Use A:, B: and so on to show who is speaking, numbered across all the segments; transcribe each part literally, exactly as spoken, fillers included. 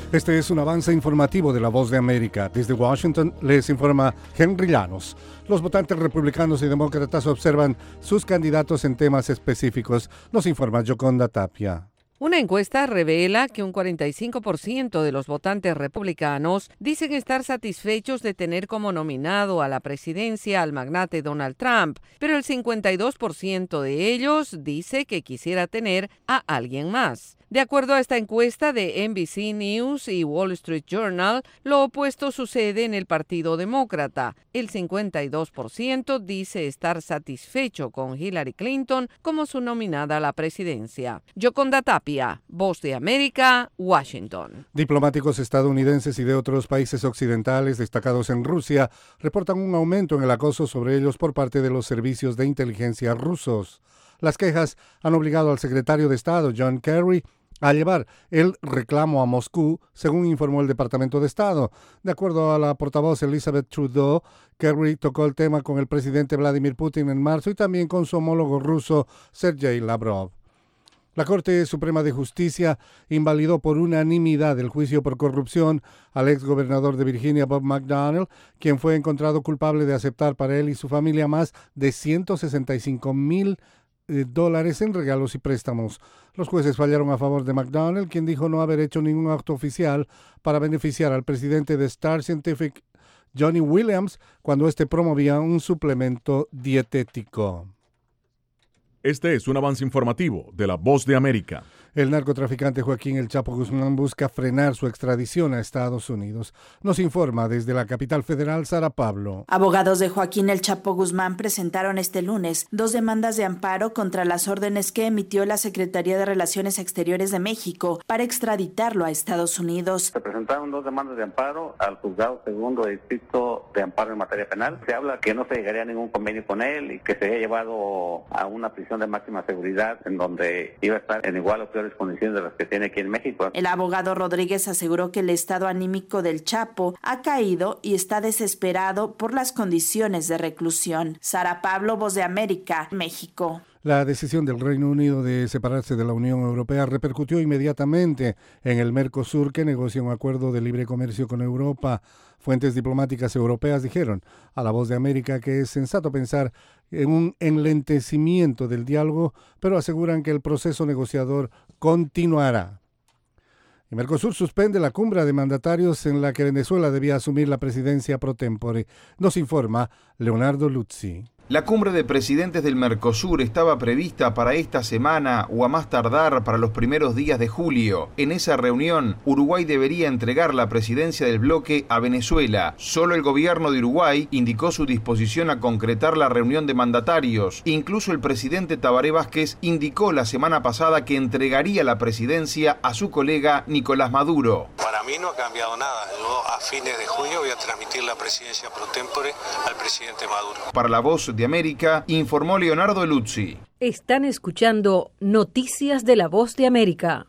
A: Este es un avance informativo de La Voz de América. Desde Washington les informa Henry Llanos. Los votantes republicanos y demócratas observan sus candidatos en temas específicos. Nos informa Yoconda Tapia.
B: Una encuesta revela que un cuarenta y cinco por ciento de los votantes republicanos dicen estar satisfechos de tener como nominado a la presidencia al magnate Donald Trump, pero el cincuenta y dos por ciento de ellos dice que quisiera tener a alguien más. De acuerdo a esta encuesta de N B C News y Wall Street Journal, lo opuesto sucede en el Partido Demócrata. El cincuenta y dos por ciento dice estar satisfecho con Hillary Clinton como su nominada a la presidencia. Yoconda Tapia, Voz de América, Washington.
A: Diplomáticos estadounidenses y de otros países occidentales destacados en Rusia reportan un aumento en el acoso sobre ellos por parte de los servicios de inteligencia rusos. Las quejas han obligado al secretario de Estado, John Kerry, a llevar el reclamo a Moscú, según informó el Departamento de Estado. De acuerdo a la portavoz Elizabeth Trudeau, Kerry tocó el tema con el presidente Vladimir Putin en marzo y también con su homólogo ruso Sergei Lavrov. La Corte Suprema de Justicia invalidó por unanimidad el juicio por corrupción al exgobernador de Virginia, Bob McDonnell, quien fue encontrado culpable de aceptar para él y su familia más de ciento sesenta y cinco mil dólares en regalos y préstamos. Los jueces fallaron a favor de McDonnell, quien dijo no haber hecho ningún acto oficial para beneficiar al presidente de Star Scientific, Johnny Williams, cuando éste promovía un suplemento dietético.
C: Este es un avance informativo de La Voz de América.
A: El narcotraficante Joaquín El Chapo Guzmán busca frenar su extradición a Estados Unidos. Nos informa desde la capital federal Sara Pablo.
D: Abogados de Joaquín El Chapo Guzmán presentaron este lunes dos demandas de amparo contra las órdenes que emitió la Secretaría de Relaciones Exteriores de México para extraditarlo a Estados Unidos.
E: Se presentaron dos demandas de amparo al juzgado segundo de distrito de amparo en materia penal. Se habla que no se llegaría a ningún convenio con él y que se había llevado a una prisión de máxima seguridad en donde iba a estar en igual o peores condiciones de las que tiene aquí en México.
D: El abogado Rodríguez aseguró que el estado anímico del Chapo ha caído y está desesperado por las condiciones de reclusión. Sara Pablo, Voz de América, México.
A: La decisión del Reino Unido de separarse de la Unión Europea repercutió inmediatamente en el Mercosur, que negocia un acuerdo de libre comercio con Europa. Fuentes diplomáticas europeas dijeron a La Voz de América que es sensato pensar en un enlentecimiento del diálogo, pero aseguran que el proceso negociador continuará. Y Mercosur suspende la cumbre de mandatarios en la que Venezuela debía asumir la presidencia pro tempore. Nos informa Leonardo Luzzi.
F: La cumbre de presidentes del Mercosur estaba prevista para esta semana o a más tardar para los primeros días de julio. En esa reunión, Uruguay debería entregar la presidencia del bloque a Venezuela. Solo el gobierno de Uruguay indicó su disposición a concretar la reunión de mandatarios. Incluso el presidente Tabaré Vázquez indicó la semana pasada que entregaría la presidencia a su colega Nicolás Maduro.
G: Para mí no ha cambiado nada. Yo a fines de junio voy a transmitir la presidencia pro tempore al presidente Maduro.
F: Para La Voz de América, informó Leonardo Luzzi.
H: Están escuchando Noticias de La Voz de América.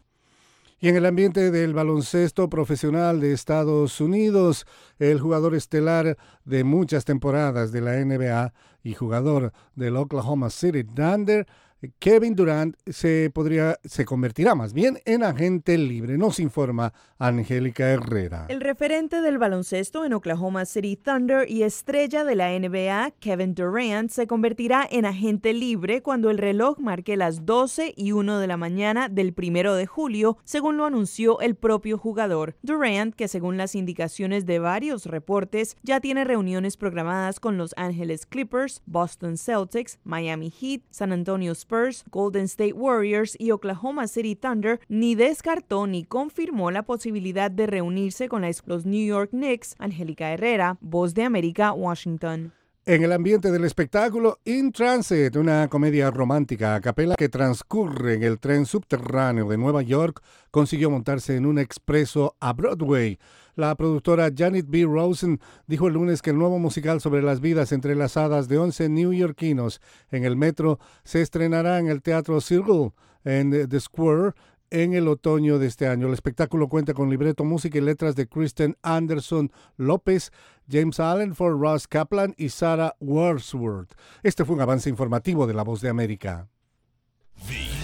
A: Y en el ambiente del baloncesto profesional de Estados Unidos, el jugador estelar de muchas temporadas de la N B A y jugador del Oklahoma City Thunder, Kevin Durant se podría, se convertirá más bien en agente libre, nos informa Angélica Herrera.
I: El referente del baloncesto en Oklahoma City Thunder y estrella de la N B A, Kevin Durant, se convertirá en agente libre cuando el reloj marque las doce y una de la mañana del primero de julio, según lo anunció el propio jugador. Durant, que según las indicaciones de varios reportes, ya tiene reuniones programadas con Los Ángeles Clippers, Boston Celtics, Miami Heat, San Antonio Spurs, Golden State Warriors y Oklahoma City Thunder, ni descartó ni confirmó la posibilidad de reunirse con los New York Knicks. Angélica Herrera, Voz de América, Washington.
A: En el ambiente del espectáculo, In Transit, una comedia romántica a capela que transcurre en el tren subterráneo de Nueva York, consiguió montarse en un expreso a Broadway. La productora Janet B. Rosen dijo el lunes que el nuevo musical sobre las vidas entrelazadas de once neoyorquinos en el metro se estrenará en el Teatro Circle en The Square en el otoño de este año. El espectáculo cuenta con libreto, música y letras de Kristen Anderson López, James Allen, Ford Ross Kaplan y Sarah Wordsworth. Este fue un avance informativo de La Voz de América.
J: The